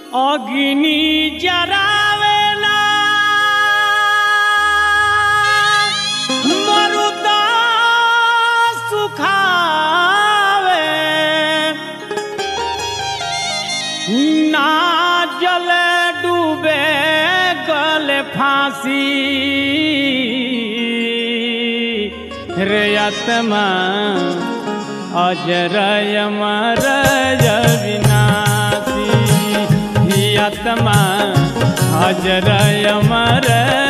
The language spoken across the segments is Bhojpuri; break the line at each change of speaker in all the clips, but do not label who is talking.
अग्नि जरावेला मरुदा सुखावे ना जल डूबे गले फांसी रे आत्मा अजर अमर विनाशी आत्मा अजर अमर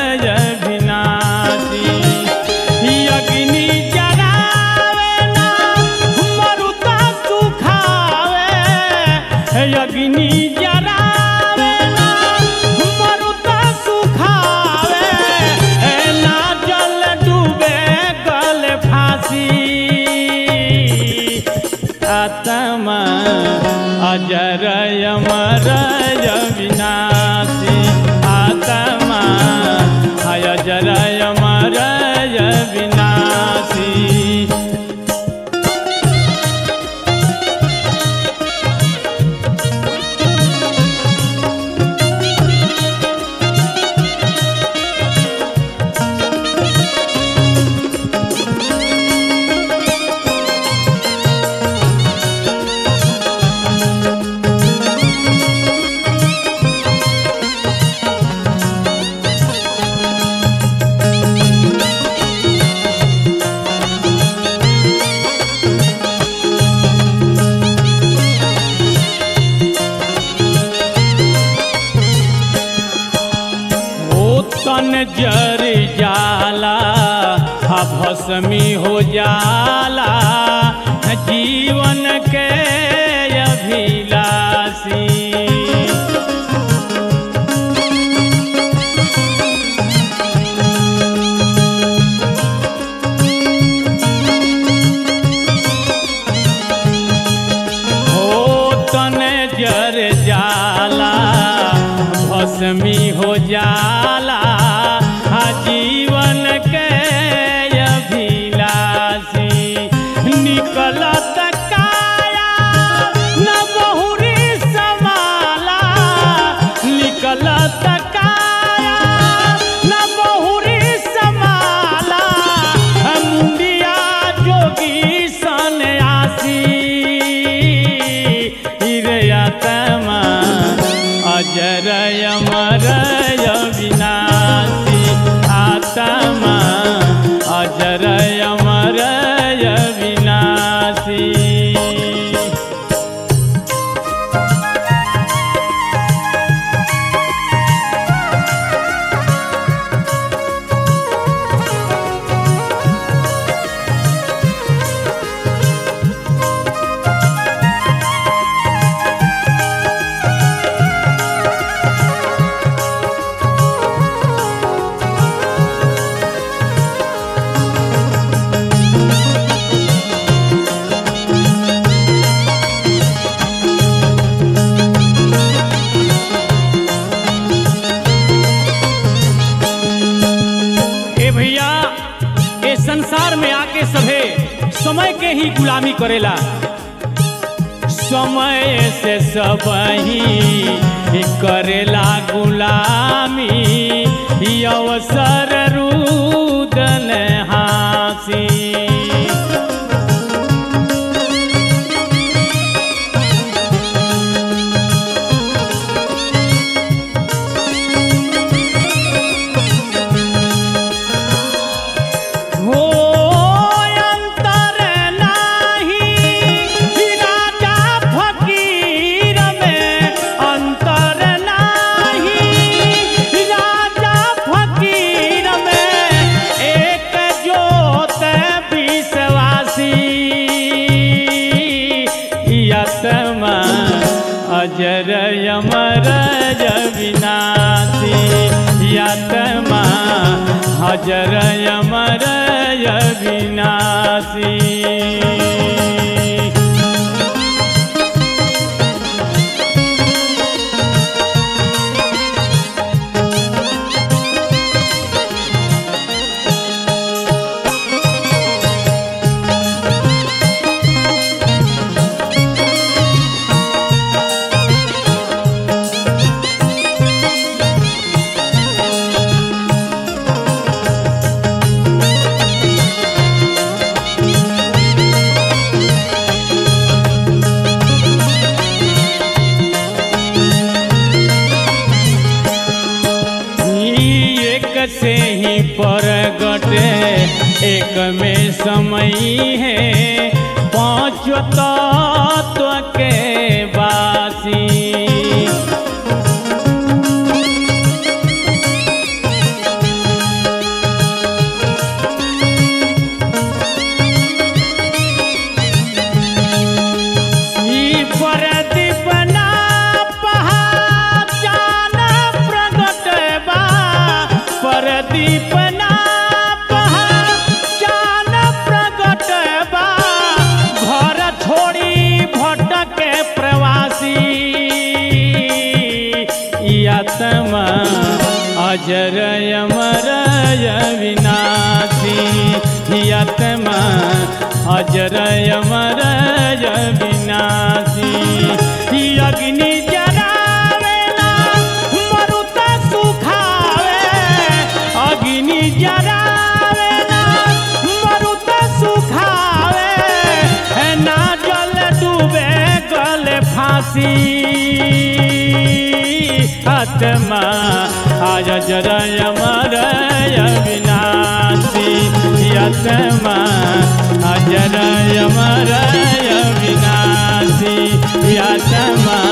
विनाशी अग्नि जरावे ना मरुदा सुखावे अग्नि जरावे ना मरुदा सुखावे ना जल डूबे गले फांसी आत्मा अजर अमर विनाशी आत्मा अजर अमर विनाशी। तन जर जाला भस्मी हो जाला जीवन के अभिलाषी हो तन जर जाला भस्मी हो जाला जीवन के अभिलाषी निकलत काया न बहुरी समाला निकलत काया न बहुरी समाला मुंडिया जोगी सन्यासी रे आत्मा अजर अमर विनाशी आत्मा अजर अमर विनाशी। संसार में आके सभे समय के ही गुलामी करेला समय से सब ही करेला गुलामी अवसर रुदन हासी आत्मा अजर अमर विनाशी आत्मा अजर अमर विनाशी। से ही प्रगट एक में समय है पांच तत्व के वासी। दीपना पहचान प्रगट बा घर छोड़ी भटके प्रवासी। आत्मा अजर अमर विनाशी, आत्मा अजर अमर विनाशी। अग्नि जरावेला मरुत सुखावे, अग्नि जरावेला मरुत सुखावे, ना जल डूबे गल फांसी। आत्मा आज जरा अमर विनाशी, आत्मा अजर अमर विनाशी, आत्मा